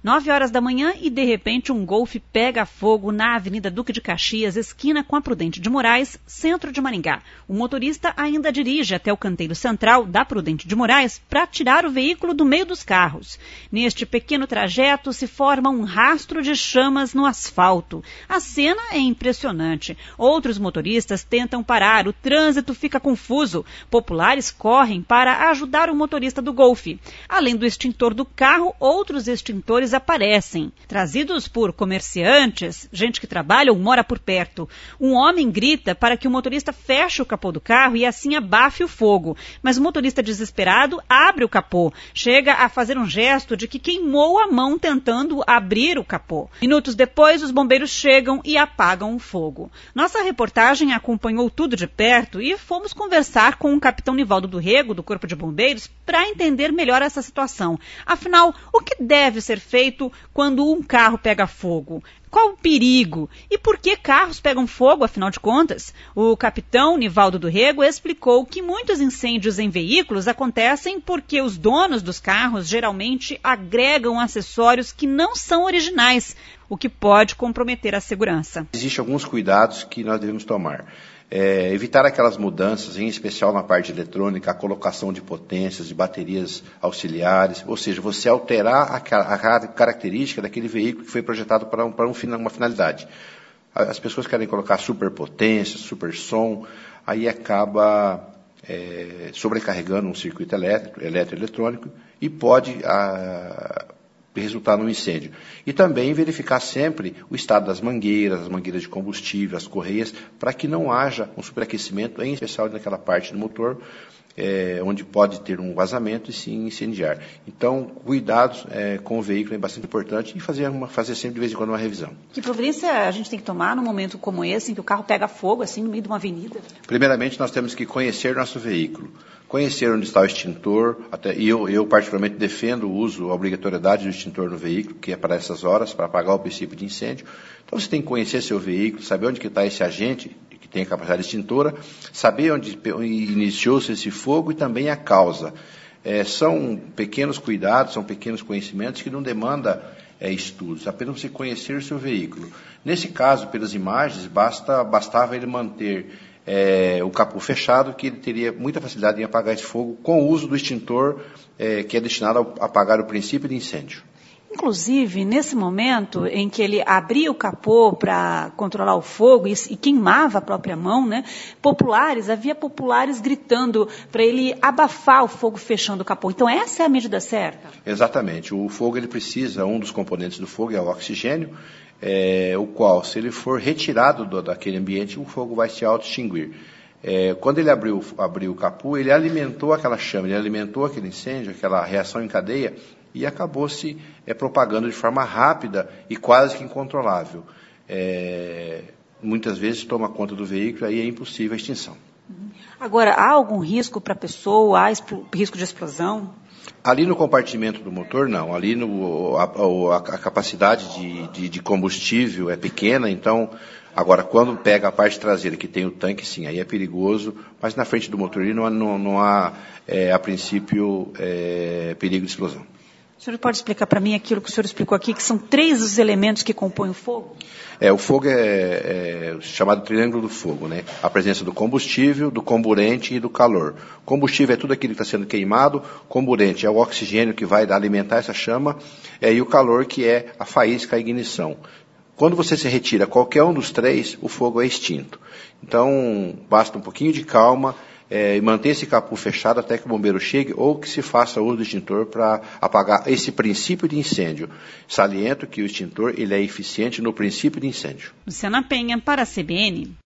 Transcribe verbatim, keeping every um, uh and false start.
Nove horas da manhã e, de repente, um Golf pega fogo na Avenida Duque de Caxias, esquina com a Prudente de Moraes, centro de Maringá. O motorista ainda dirige até o canteiro central da Prudente de Moraes para tirar o veículo do meio dos carros. Neste pequeno trajeto se forma um rastro de chamas no asfalto. A cena é impressionante. Outros motoristas tentam parar, o trânsito fica confuso. Populares correm para ajudar o motorista do Golf. Além do extintor do carro, outros extintores aparecem, trazidos por comerciantes, gente que trabalha ou mora por perto. Um homem grita para que o motorista feche o capô do carro e assim abafe o fogo. Mas o motorista desesperado abre o capô, chega a fazer um gesto de que queimou a mão tentando abrir o capô. Minutos depois, os bombeiros chegam e apagam o fogo. Nossa reportagem acompanhou tudo de perto e fomos conversar com o capitão Nivaldo do Rego, do Corpo de Bombeiros, para entender melhor essa situação. Afinal, o que deve ser feito quando um carro pega fogo? Qual o perigo? E por que carros pegam fogo, afinal de contas? O capitão Nivaldo do Rego explicou que muitos incêndios em veículos acontecem porque os donos dos carros geralmente agregam acessórios que não são originais, o que pode comprometer a segurança. Existem alguns cuidados que nós devemos tomar. É, evitar aquelas mudanças, em especial na parte eletrônica, a colocação de potências, de baterias auxiliares, ou seja, você alterar a, a característica daquele veículo que foi projetado para, um, para um, uma finalidade. As pessoas querem colocar superpotência, super som, aí acaba é, sobrecarregando um circuito elétrico, eletroeletrônico e pode a, resultar num incêndio. E também verificar sempre o estado das mangueiras, as mangueiras de combustível, as correias, para que não haja um superaquecimento, em especial naquela parte do motor, é, onde pode ter um vazamento e sim incendiar. Então, cuidados é, com o veículo é bastante importante e fazer, uma, fazer sempre de vez em quando uma revisão. Que providência a gente tem que tomar num momento como esse, em que o carro pega fogo, assim, no meio de uma avenida? Primeiramente, nós temos que conhecer nosso veículo. Conhecer onde está o extintor, até, e eu, eu particularmente defendo o uso, a obrigatoriedade do extintor no veículo, que é para essas horas, para apagar o princípio de incêndio. Então você tem que conhecer seu veículo, saber onde que está esse agente, que tem a capacidade extintora, saber onde iniciou-se esse fogo e também a causa. É, são pequenos cuidados, são pequenos conhecimentos que não demandam é, estudos, apenas você conhecer o seu veículo. Nesse caso, pelas imagens, basta, bastava ele manter É, o capô fechado, que ele teria muita facilidade em apagar esse fogo com o uso do extintor é, que é destinado a apagar o princípio de incêndio. Inclusive, nesse momento em que ele abria o capô para controlar o fogo e, e queimava a própria mão, né, populares, havia populares gritando para ele abafar o fogo fechando o capô. Então essa é a medida certa? Exatamente. O fogo ele precisa, um dos componentes do fogo é o oxigênio, É, o qual, se ele for retirado do, daquele ambiente, o fogo vai se auto-extinguir. É, quando ele abriu, abriu o capô, ele alimentou aquela chama, ele alimentou aquele incêndio, aquela reação em cadeia, e acabou se é, propagando de forma rápida e quase que incontrolável. É, muitas vezes toma conta do veículo, aí é impossível a extinção. Agora, há algum risco para a pessoa? Há risco de explosão? Ali no compartimento do motor, não. Ali no, a, a, a capacidade de, de, de combustível é pequena, então, agora, quando pega a parte traseira, que tem o tanque, sim, aí é perigoso, mas na frente do motor ali não, não, não há, é, a princípio, é, perigo de explosão. O senhor pode explicar para mim aquilo que o senhor explicou aqui, que são três os elementos que compõem o fogo? É, o fogo é, é chamado triângulo do fogo, né? A presença do combustível, do comburente e do calor. Combustível é tudo aquilo que está sendo queimado, comburente é o oxigênio que vai alimentar essa chama, é, e o calor que é a faísca, a ignição. Quando você se retira qualquer um dos três, o fogo é extinto. Então, basta um pouquinho de calma, É, e manter esse capô fechado até que o bombeiro chegue ou que se faça uso do extintor para apagar esse princípio de incêndio. Saliento que o extintor ele é eficiente no princípio de incêndio. Luciana Penha, para a C B N.